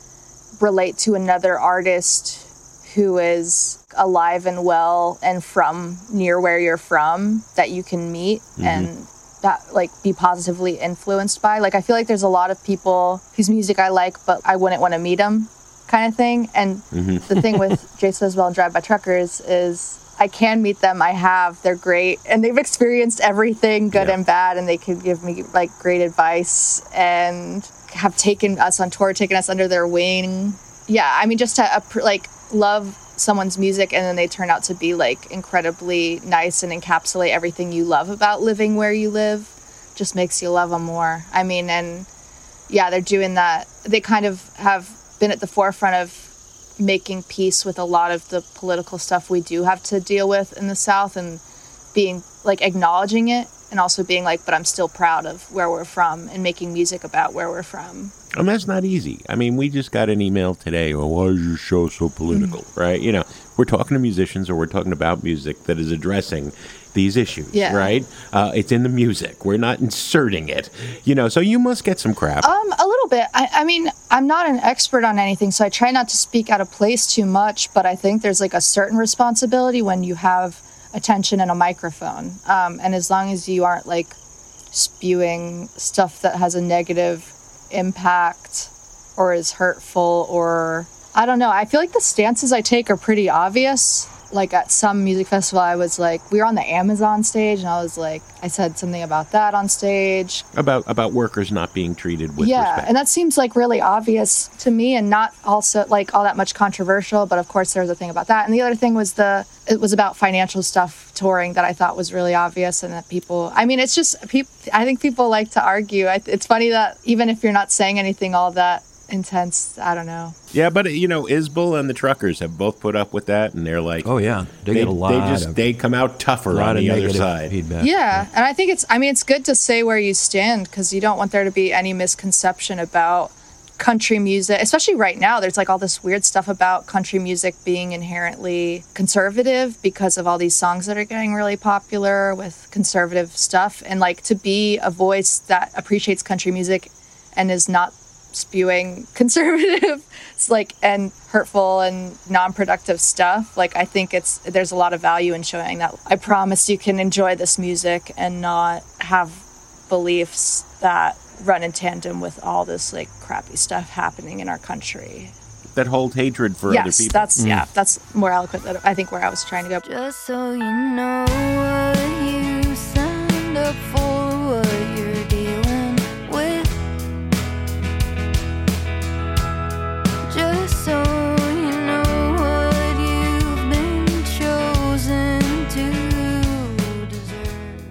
relate to another artist who is alive and well and from near where you're from, that you can meet and that like be positively influenced by. Like, I feel like there's a lot of people whose music I like, but I wouldn't want to meet them, kind of thing. And the thing with Jason Isbell and Drive-By Truckers is I can meet them. They're great, and they've experienced everything, good and bad, and they could give me like great advice and have taken us on tour, taken us under their wing. Yeah, I mean, just to love someone's music and then they turn out to be like incredibly nice and encapsulate everything you love about living where you live, just makes you love them more. I mean, and they're doing that. They kind of have been at the forefront of making peace with a lot of the political stuff we do have to deal with in the South, and being like acknowledging it, and also being like, but I'm still proud of where we're from, and making music about where we're from. And that's not easy. I mean, we just got an email today, well, why is your show so political, right? We're talking to musicians, or we're talking about music that is addressing these issues, right? It's in the music. We're not inserting it, so you must get some crap. A little bit. I mean, I'm not an expert on anything, so I try not to speak out of place too much, but I think there's like a certain responsibility when you have attention and a microphone. And as long as you aren't like spewing stuff that has a negative impact or is hurtful, or I don't know. I feel like the stances I take are pretty obvious. Like at some music festival, I was like, we were on the Amazon stage, and I was like, I said something about that on stage. About workers not being treated with respect. And that seems like really obvious to me, and not also like all that much controversial, but of course there's a thing about that. And the other thing was it was about financial stuff touring that I thought was really obvious, and that it's just, I think people like to argue. It's funny that even if you're not saying anything all that intense, I don't know. Yeah, but Isbell and the Truckers have both put up with that, and they're like, oh yeah, they get a lot. They come out tougher on the other side. Feedback. Yeah, and I think it's good to say where you stand, because you don't want there to be any misconception about country music, especially right now, there's like all this weird stuff about country music being inherently conservative because of all these songs that are getting really popular with conservative stuff. And like to be a voice that appreciates country music and is not spewing conservative like and hurtful and non-productive stuff, like I think there's a lot of value in showing that I promise you can enjoy this music and not have beliefs that run in tandem with all this like crappy stuff happening in our country that hold hatred for other people. That's more eloquent than I think where I was trying to go. Just so you know what you signed up for, what you're dealing with. Just so you know what you've been chosen to deserve.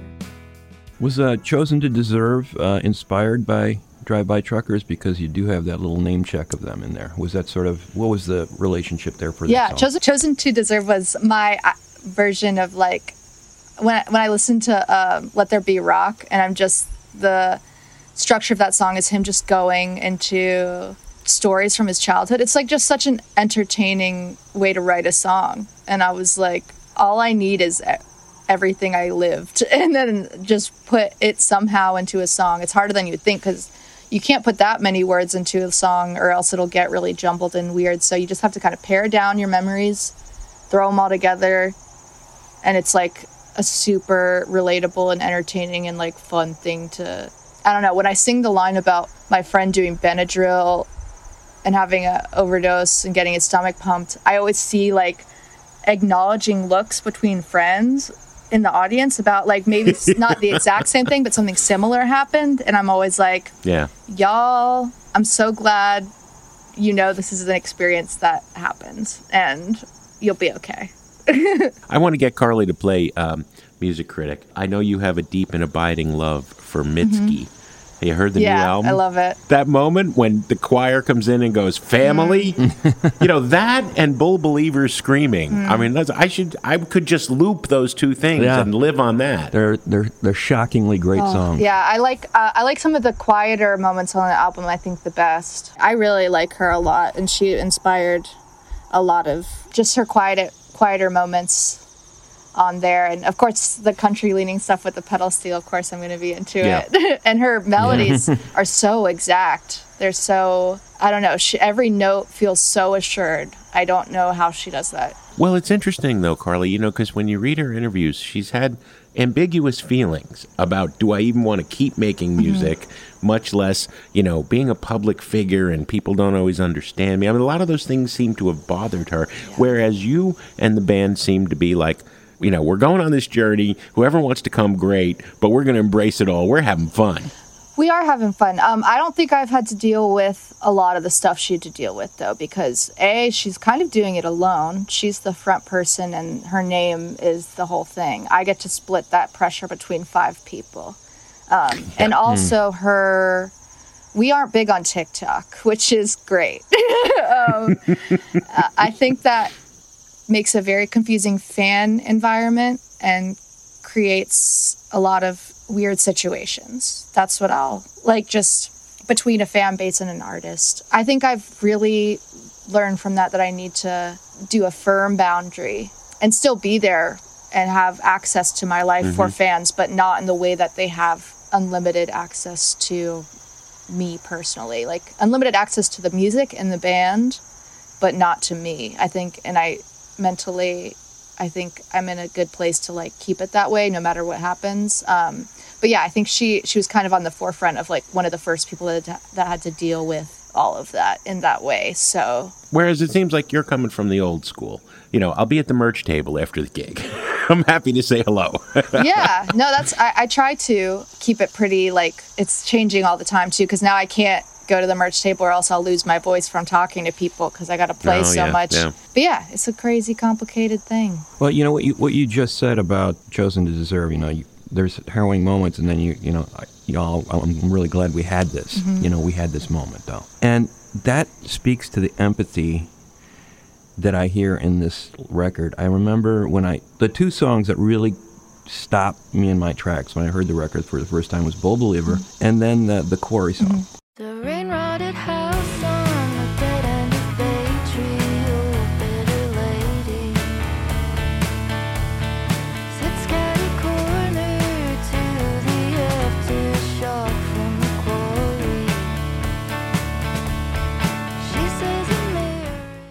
Was Chosen to Deserve inspired by Drive-By Truckers? Because you do have that little name check of them in there. Was that sort of, what was the relationship there for that song? Chosen to Deserve was my version of like, when I listen to Let There Be Rock, and I'm just, the structure of that song is him just going into stories from his childhood. It's like just such an entertaining way to write a song. And I was like, all I need is everything I lived, and then just put it somehow into a song. It's harder than you think because you can't put that many words into a song or else it'll get really jumbled and weird. So you just have to kind of pare down your memories, throw them all together, and it's like a super relatable and entertaining and like fun thing to, I don't know, when I sing the line about my friend doing Benadryl and having an overdose and getting his stomach pumped, I always see like acknowledging looks between friends in the audience about like maybe it's not the exact same thing but something similar happened, and I'm always like, y'all, I'm so glad this is an experience that happens and you'll be okay. I want to get Carly to play Music Critic. I know you have a deep and abiding love for Mitski. Have you heard the new album? I love it. That moment when the choir comes in and goes, family, that and Bull Believers screaming. I mean, I could just loop those two things and live on that. They're shockingly great songs. Yeah, I like some of the quieter moments on the album, I think the best. I really like her a lot, and she inspired a lot of just her quieter moments on there. And of course the country leaning stuff with the pedal steel, of course I'm going to be into it. And her melodies are so exact. They're so, I don't know, every note feels so assured. I don't know how she does that. Well, it's interesting though, Carly, because when you read her interviews, she's had ambiguous feelings about, do I even want to keep making music, much less, being a public figure and people don't always understand me. I mean, a lot of those things seem to have bothered her, whereas you and the band seem to be like, we're going on this journey. Whoever wants to come, great, but we're going to embrace it all. We're having fun. We are having fun. I don't think I've had to deal with a lot of the stuff she had to deal with, though, because she's kind of doing it alone. She's the front person, and her name is the whole thing. I get to split that pressure between 5 people. And also we aren't big on TikTok, which is great. I think that makes a very confusing fan environment and creates a lot of weird situations. That's what I'll like, just between a fan base and an artist. I think I've really learned from that I need to do a firm boundary and still be there and have access to my life for fans, but not in the way that they have unlimited access to me personally. Like unlimited access to the music and the band, but not to me. I think, and mentally, I think I'm in a good place to like keep it that way no matter what happens. But yeah, I think she was kind of on the forefront of like one of the first people that had to deal with all of that in that way. So whereas it seems like you're coming from the old school. I'll be at the merch table after the gig. I'm happy to say hello. Yeah, no, I try to keep it pretty, like it's changing all the time too, because now I can't go to the merch table or else I'll lose my voice from talking to people because I got to play so much. Yeah. But yeah, it's a crazy complicated thing. Well, what you just said about Chosen to Deserve, there's harrowing moments, and then I'm really glad we had this. We had this moment though, and that speaks to the empathy that I hear in this record. I remember the 2 songs that really stopped me in my tracks when I heard the record for the first time was Bull Believer and then the Quarry song. The rain-rotted house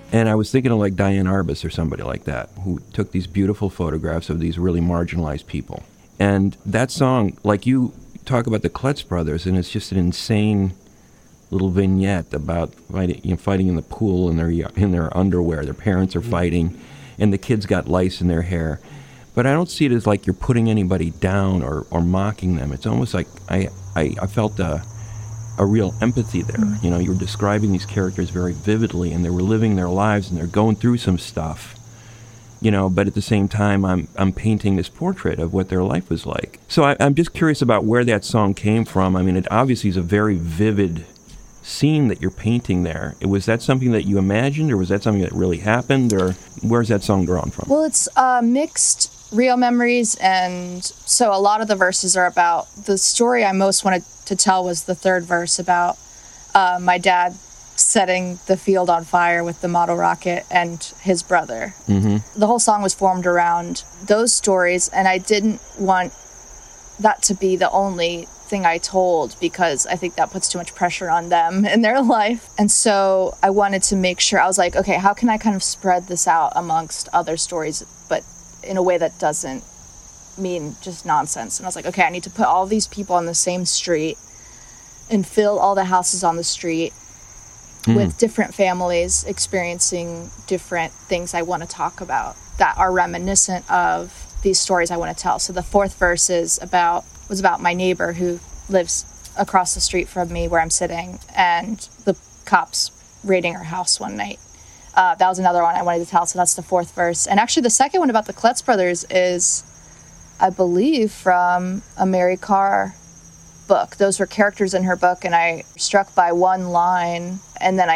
And I was thinking of like Diane Arbus or somebody like that, who took these beautiful photographs of these really marginalized people. And that song, like you talk about the Klutz Brothers, and it's just an insane little vignette about fighting in the pool in their underwear. Their parents are fighting, and the kids got lice in their hair. But I don't see it as like you're putting anybody down or mocking them. It's almost like I felt a real empathy there. You know, you were describing these characters very vividly, and they were living their lives, and they're going through some stuff. You know, but at the same time, I'm painting this portrait of what their life was like. So I'm just curious about where that song came from. I mean, it obviously is a very vivid scene that you're painting there. Was that something that you imagined, or was that something that really happened, or where's that song drawn from? Well, it's mixed real memories, and so a lot of the verses are about the story I most wanted to tell was the third verse about my dad setting the field on fire with the model rocket and his brother. The whole song was formed around those stories, and I didn't want that to be the only thing I told, because I think that puts too much pressure on them in their life. And so I wanted to make sure, I was like, okay, how can I kind of spread this out amongst other stories, but in a way that doesn't mean just nonsense? And I was like, okay, I need to put all these people on the same street and fill all the houses on the street with different families experiencing different things I want to talk about that are reminiscent of these stories I want to tell. So the fourth verse was about my neighbor who lives across the street from me where I'm sitting, and the cops raiding her house one night. That was another one I wanted to tell, so that's the fourth verse. And actually the second one about the Klutz Brothers is, I believe, from a Mary Karr book. Those were characters in her book, and I was struck by one line, and then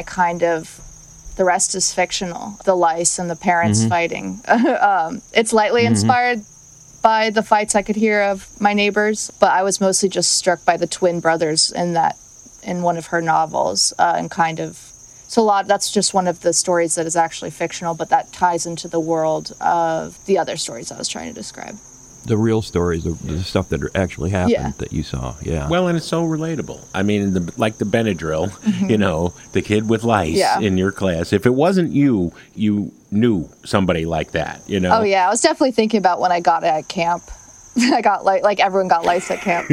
the rest is fictional. The lice and the parents fighting. It's lightly inspired by the fights I could hear of my neighbors, but I was mostly just struck by the twin brothers in one of her novels, and kind of, so that's just one of the stories that is actually fictional, but that ties into the world of the other stories I was trying to describe. The real stories, the stuff that actually happened that you saw, Well, and it's so relatable. I mean, like the Benadryl, you know, the kid with lice in your class. If it wasn't you knew somebody like that, you know? Oh, yeah. I was definitely thinking about when I got it at camp. I got like everyone got lice at camp.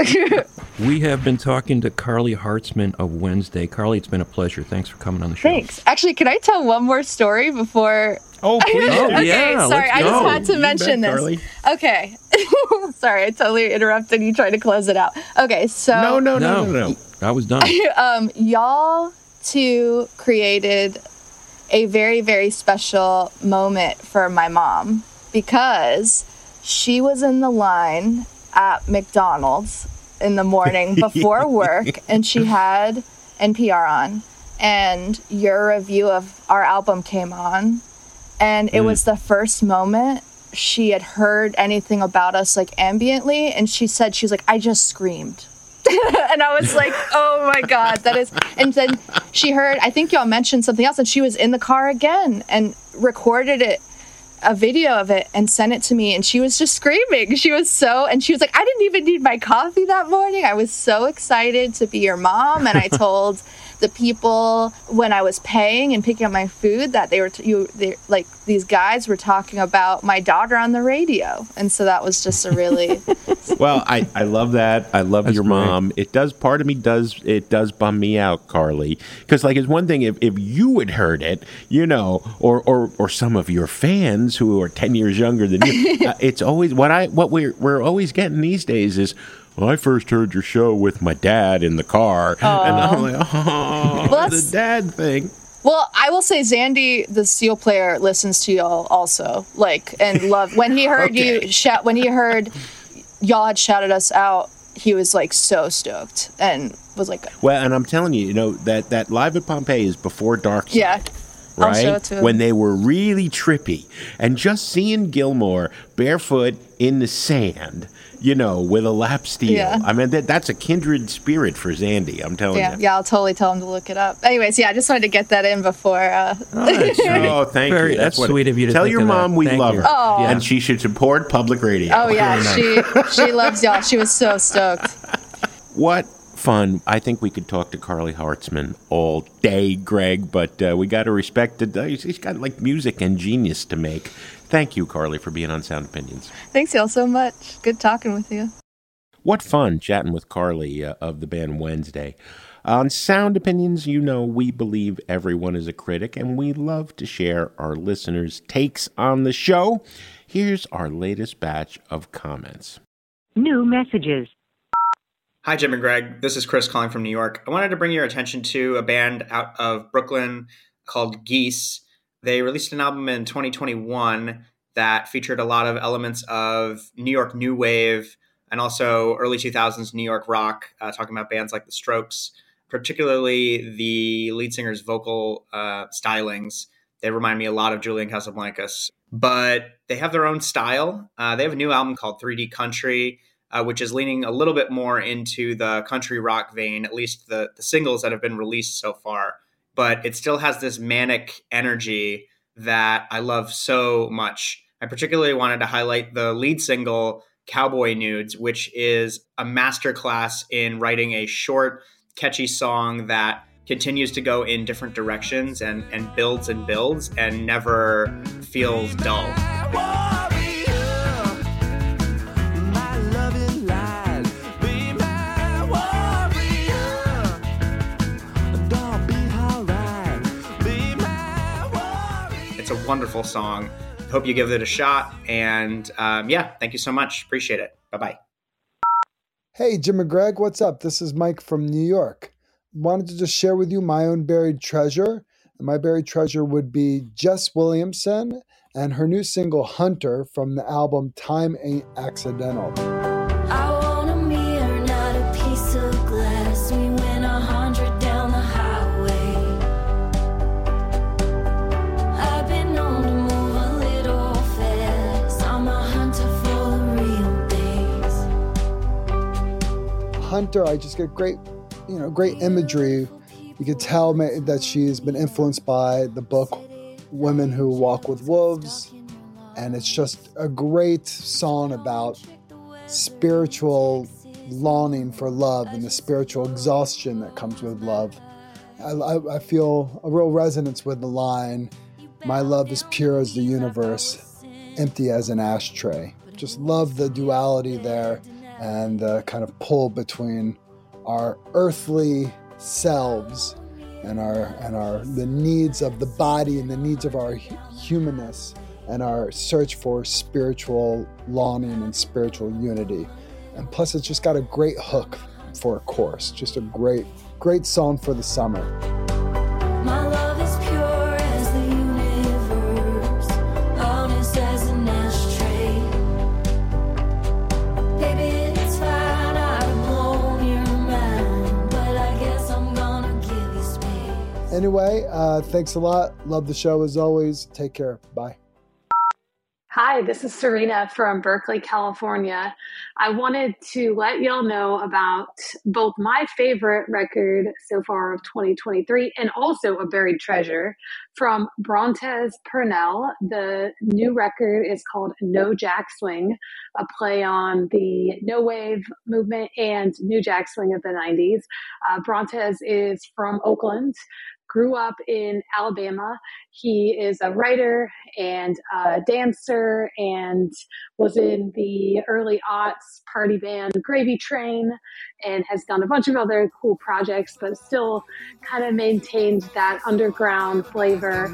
We have been talking to Carly Hartzman of Wednesday. Carly, it's been a pleasure. Thanks for coming on the show. Thanks. Actually, can I tell one more story before? Oh, please. Okay, sorry. I just had to mention this. Carly. Okay. Sorry, I totally interrupted you trying to close it out. Okay, so... No. I was done. Y'all two created a very, very special moment for my mom, because she was in the line at McDonald's in the morning before work, and she had NPR on, and your review of our album came on, and it was the first moment she had heard anything about us, like, ambiently, and she was like, I just screamed. And I was like, oh my God, that is... And then she heard, I think y'all mentioned something else, and she was in the car again and recorded a video of it and sent it to me, and she was just screaming. She was like, I didn't even need my coffee that morning. I was so excited to be your mom, and I told the people when I was paying and picking up my food that these guys were talking about my daughter on the radio, and so that was just a really... Well, I love that. I love That's your mom. Great. It does. Part of me does bum me out, Carly, because like it's one thing if you had heard it, you know, or some of your fans who are 10 years younger than you. It's always what we're always getting these days is, well, I first heard your show with my dad in the car, and I'm like, well, the dad thing. Well, I will say Zandy, the steel player, listens to y'all also, and love when he heard you shout. When he heard y'all had shouted us out, he was like so stoked and was like, well, and I'm telling you, you know, that Live at Pompeii is before Dark Side. Yeah. Right? I'll show it to him. When they were really trippy, and just seeing Gilmore barefoot in the sand, you know, with a lap steel. Yeah. I mean, that's a kindred spirit for Zandy, I'm telling you. Yeah, I'll totally tell him to look it up. Anyways, I just wanted to get that in before. Oh, thank you. That's sweet of you to tell your mom we love her, yeah. and she should support public radio. Oh, yeah, she loves y'all. She was so stoked. What fun. I think we could talk to Carly Hartzman all day, Greg, but we got to respect it. He's got like music and genius to make. Thank you, Carly, for being on Sound Opinions. Thanks y'all so much. Good talking with you. What fun chatting with Carly of the band Wednesday. On Sound Opinions, you know we believe everyone is a critic, and we love to share our listeners' takes on the show. Here's our latest batch of comments. New messages. Hi, Jim and Greg. This is Chris calling from New York. I wanted to bring your attention to a band out of Brooklyn called Geese. They released an album in 2021 that featured a lot of elements of New York New Wave and also early 2000s New York rock, talking about bands like The Strokes, particularly the lead singer's vocal stylings. They remind me a lot of Julian Casablancas, but they have their own style. They have a new album called 3D Country, which is leaning a little bit more into the country rock vein, at least the singles that have been released so far. But it still has this manic energy that I love so much. I particularly wanted to highlight the lead single, Cowboy Nudes, which is a masterclass in writing a short, catchy song that continues to go in different directions and builds and never feels dull. It's a wonderful song. Hope you give it a shot. And thank you so much. Appreciate it. Bye-bye. Hey, Jim and Greg, what's up? This is Mike from New York. Wanted to just share with you my own buried treasure. And my buried treasure would be Jess Williamson and her new single, Hunter, from the album Time Ain't Accidental. I want a mirror, not a piece of glass. We went 100 down the highway. I've been known to move a little fast. I'm a hunter for the real days. Hunter, I just get great imagery. You could tell that she's been influenced by the book Women Who Walk with Wolves, and it's just a great song about spiritual longing for love and the spiritual exhaustion that comes with love. I feel a real resonance with the line, "My love is pure as the universe, empty as an ashtray." Just love the duality there and the kind of pull between our earthly selves and the needs of the body and the needs of our humanness and our search for spiritual longing and spiritual unity. And plus, it's just got a great hook for a chorus. Just a great song for the summer. My love is pure as the universe, honest as an ashtray. Baby, it's fine, I've blown your mind, but I guess I'm gonna give you space. Anyway, thanks a lot. Love the show as always. Take care. Bye. Hi, this is Serena from Berkeley, California. I wanted to let y'all know about both my favorite record so far of 2023 and also a buried treasure from Brontes Purnell. The new record is called No Jack Swing, a play on the no wave movement and New Jack Swing of the 90s. Brontes is from Oakland, grew up in Alabama. He is a writer and a dancer and was in the early aughts party band Gravy Train and has done a bunch of other cool projects, but still kind of maintained that underground flavor.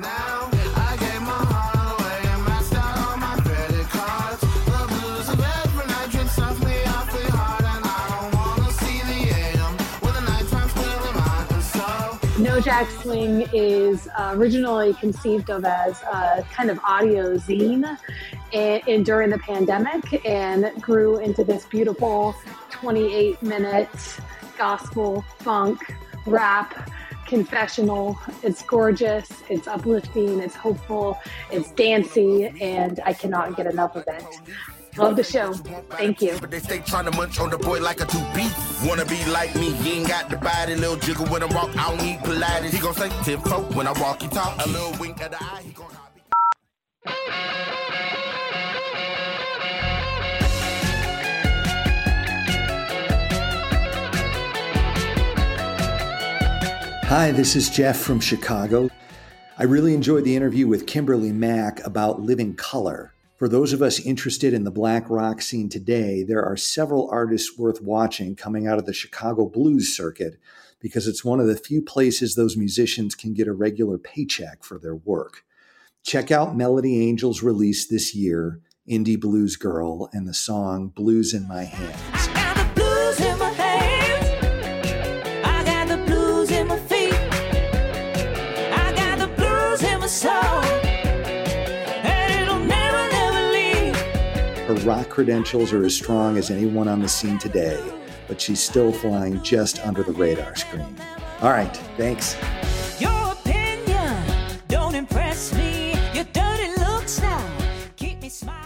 No Jack Swing is originally conceived of as a kind of audio zine and during the pandemic and grew into this beautiful 28-minute gospel, funk, rap, confessional. It's gorgeous, it's uplifting, it's hopeful, it's dancey, and I cannot get enough of it. Love the show. Thank you. But they stay trying to munch on the boy like a 2B. Wanna be like me, he ain't got the body. Little jiggle when I walk, I don't need Pilates. He gon' say tip-toe when I walk, he talk. A little wink at the eye, he gon' Hi, this is Jeff from Chicago. I really enjoyed the interview with Kimberly Mack about Living Colour. For those of us interested in the black rock scene today, there are several artists worth watching coming out of the Chicago blues circuit because it's one of the few places those musicians can get a regular paycheck for their work. Check out Melody Angel's release this year, Indie Blues Girl, and the song Blues in My Hands. I got the blues in my hands. I got the blues in my feet. I got the blues in my soul. And it'll never, never leave. Her rock credentials are as strong as anyone on the scene today, but she's still flying just under the radar screen. All right, thanks. Your opinion don't impress me. Your dirty looks now keep me smiling.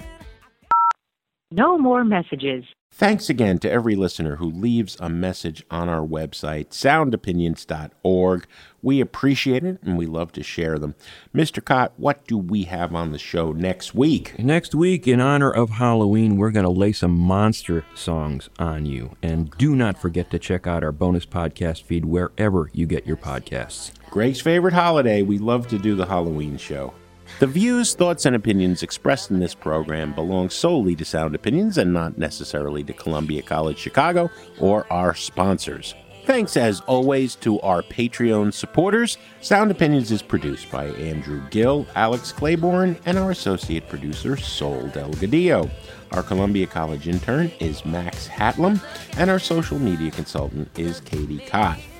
No more messages. Thanks again to every listener who leaves a message on our website, soundopinions.org. We appreciate it, and we love to share them. Mr. Cott, what do we have on the show next week? Next week, in honor of Halloween, we're going to lay some monster songs on you. And do not forget to check out our bonus podcast feed wherever you get your podcasts. Greg's favorite holiday. We love to do the Halloween show. The views, thoughts, and opinions expressed in this program belong solely to Sound Opinions and not necessarily to Columbia College Chicago or our sponsors. Thanks, as always, to our Patreon supporters. Sound Opinions is produced by Andrew Gill, Alex Claiborne, and our associate producer, Sol Delgadillo. Our Columbia College intern is Max Hatlam, and our social media consultant is Katie Cott.